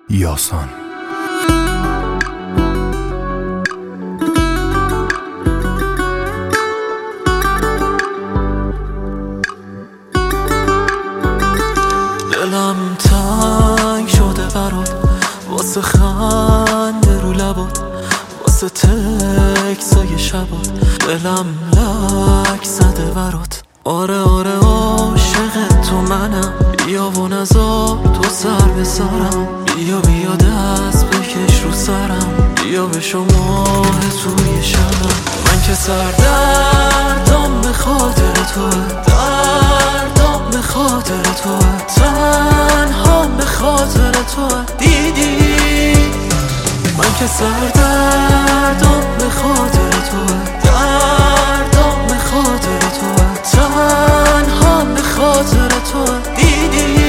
یاسان. دلم تنگ شده برات، واسه خنده رو لبات، واسه تکسای شبات. دلم لک زده برات، آره آره عاشق تو منم. بیا و نزار تو سر به سرم، بیا بیا دست بکش رو سرم، بیا به شما توی شبم. من که سردردم به خاطر توه، دردم به خاطر توه، تنهام به خاطر توه. دیدی من که سردردم به خاطر توه، دردم به خاطر توه، تنهام به خاطر توه. دیدی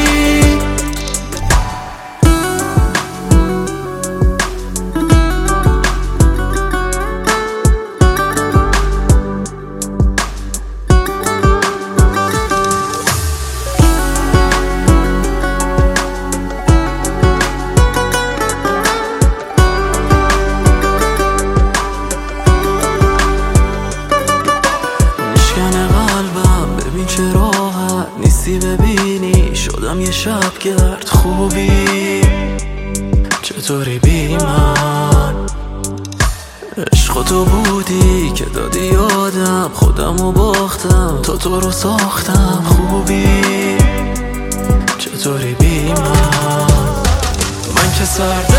چه راحت نیستی ببینی، شدم یه شبگرد. خوبی چطوری بی من؟ عشق تو بودی که دادی یادم، خودمو باختم تو رو ساختم. خوبی چطوری بی من؟ من که سرد